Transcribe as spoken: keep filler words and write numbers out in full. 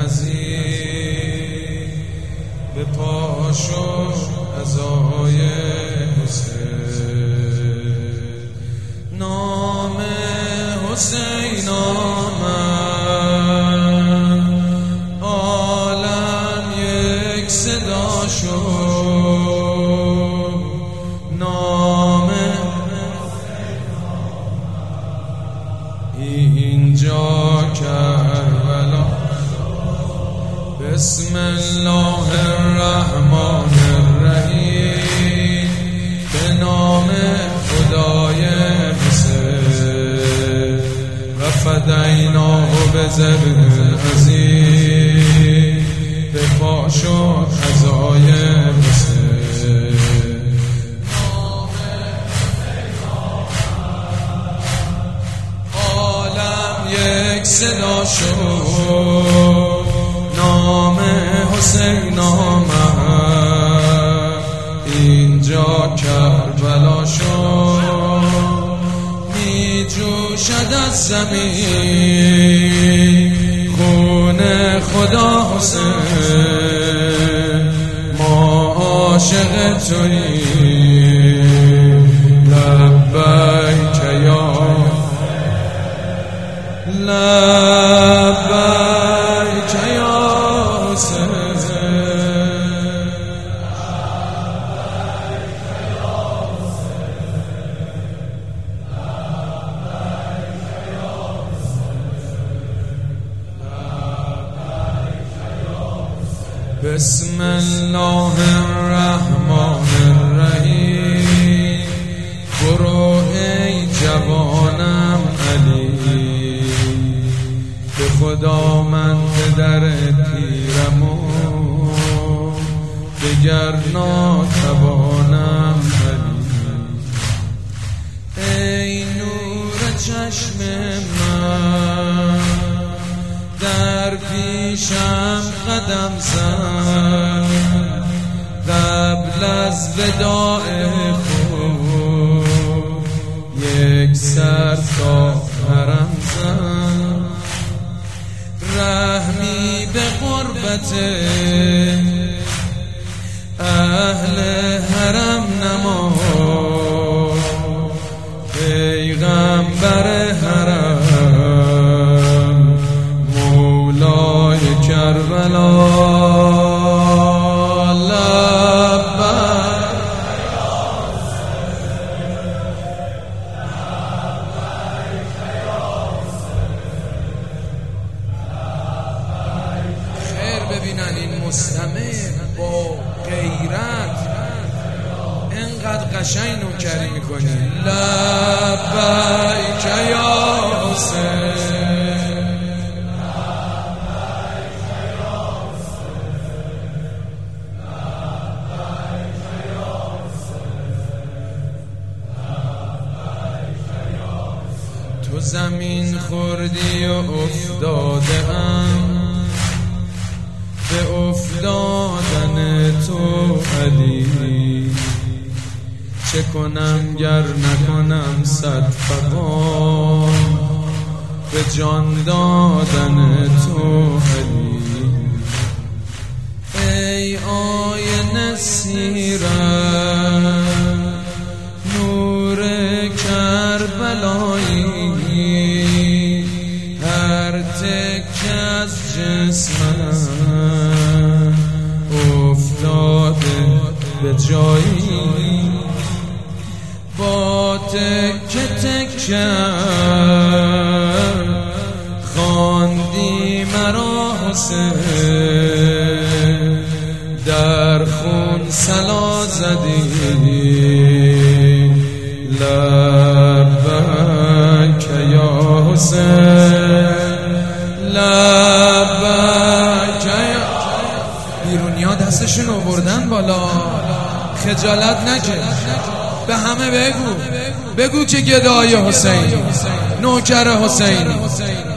عزیز به پاشو عزای حسین، نام حسین آمد عالم یک صدا شد، نام اینجا کربلا. بسم الله الرحمن الرحیم، به نام خدای حسین، و فدیناه بذبح عظیم، به پاش و عزای حسین. عالم یک صدا شد، نام حسین آمد اینجا کربلا شد، می جوشد از زمین خون خدا حسین، ما عاشق توییم لبیک یا لبیک یا حسین. بسم الله الرحمن الرحیم، برو ای جوانم علی، به خدا من به در پیرمون، دگر ناتوانم علی. ای نور چشم من در پیشم قدم زن، قبل از وداع خود یک سر تا حرم زن، رحمی به غربت اهل حرم نما، پیغمبر حرم مولای کربلا. ببینن این مستمع با غیرت اینقدر قشنگ نوکری میکنی، لبیک یا حسین، تو زمین خوردی و افتاده ام، به افتادن تو علی، چه کنم گر نکنم صد فغان، به جان دادن تو علی. ای آینه سیرت نور کربلایی، هر تکه از جسمم افتاده به جایی، با تکه تکه خواندی مرا حسین، در خون صلا زدی لبیک یا حسین، لبیک یا. بیرونیا دستشون آوردن بالا، خجالت نکش، به همه بگو بگو که گدای حسین، نوکر حسین.